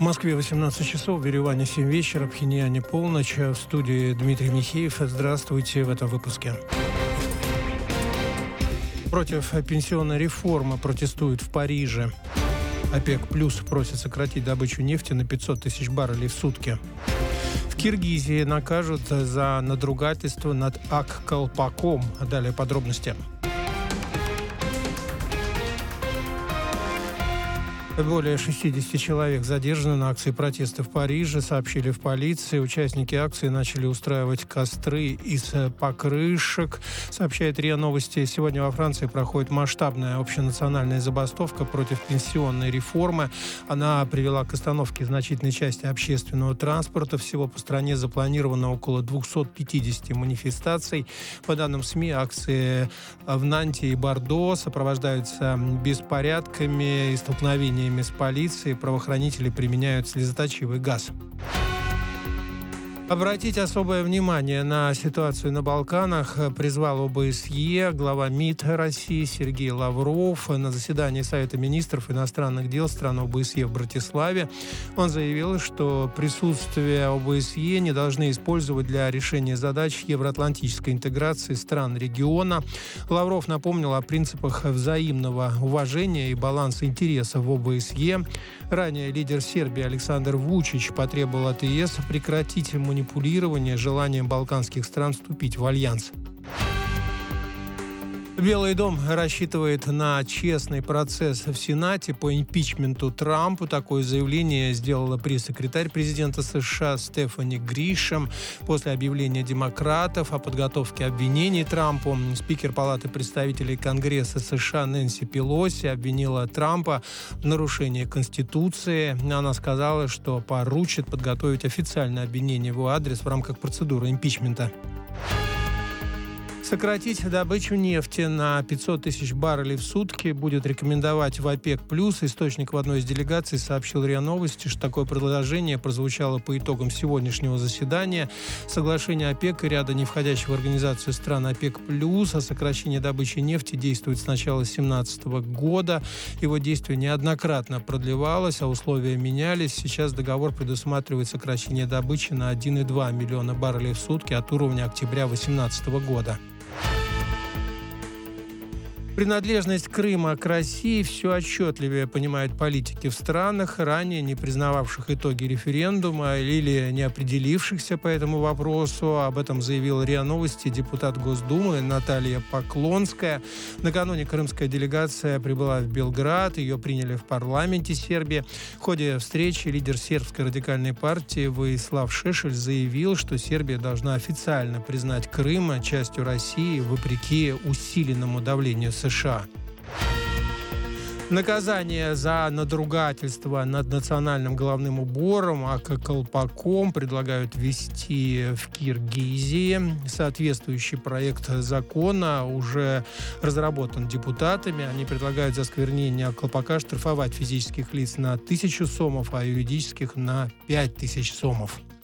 Москве 18 часов, в Ереване 7 вечера, в Пхеньяне полночь. В студии Дмитрий Михеев. Здравствуйте в этом выпуске. Против пенсионной реформы протестуют в Париже. ОПЕК плюс просит сократить добычу нефти на 500 тысяч баррелей в сутки. В Киргизии накажут за надругательство над Ак-Колпаком. Далее подробности. Более 60 человек задержаны на акции протеста в Париже, сообщили в полиции. Участники акции начали устраивать костры из покрышек. Сообщает РИА Новости. Сегодня во Франции проходит масштабная общенациональная забастовка против пенсионной реформы. Она привела к остановке значительной части общественного транспорта. Всего по стране запланировано около 250 манифестаций. По данным СМИ, акции в Нанте и Бордо сопровождаются беспорядками и столкновениями с полицией. Правоохранители применяют слезоточивый газ. Обратить особое внимание на ситуацию на Балканах призвал ОБСЕ глава МИД России Сергей Лавров на заседании Совета министров иностранных дел стран ОБСЕ в Братиславе. Он заявил, что присутствие ОБСЕ не должны использовать для решения задач евроатлантической интеграции стран региона. Лавров напомнил о принципах взаимного уважения и баланса интересов в ОБСЕ. Ранее лидер Сербии Александр Вучич потребовал от ЕС прекратить манипулирование желанием балканских стран вступить в альянс. Белый дом рассчитывает на честный процесс в Сенате по импичменту Трампу. Такое заявление сделала пресс-секретарь президента США Стефани Гришам после объявления демократов о подготовке обвинений Трампу. Спикер Палаты представителей Конгресса США Нэнси Пелоси обвинила Трампа в нарушении Конституции. Она сказала, что поручит подготовить официальное обвинение в его адрес в рамках процедуры импичмента. Сократить добычу нефти на 500 тысяч баррелей в сутки будет рекомендовать в ОПЕК+. Источник в одной из делегаций сообщил РИА Новости, что такое предложение прозвучало по итогам сегодняшнего заседания. Соглашение ОПЕК и ряда не входящих в организацию стран ОПЕК+, о сокращении добычи нефти действует с начала 2017 года. Его действие неоднократно продлевалось, а условия менялись. Сейчас договор предусматривает сокращение добычи на 1,2 миллиона баррелей в сутки от уровня октября 2018 года. Принадлежность Крыма к России все отчетливее понимают политики в странах, ранее не признававших итоги референдума или не определившихся по этому вопросу. Об этом заявила РИА Новости депутат Госдумы Наталья Поклонская. Накануне крымская делегация прибыла в Белград, ее приняли в парламенте Сербии. В ходе встречи лидер сербской радикальной партии Воислав Шешель заявил, что Сербия должна официально признать Крым частью России вопреки усиленному давлению США. Наказание за надругательство над национальным головным убором Ак-Колпаком предлагают ввести в Киргизии. Соответствующий проект закона уже разработан депутатами. Они предлагают за осквернение колпака штрафовать физических лиц на 1000 сомов, а юридических на 5000 сомов.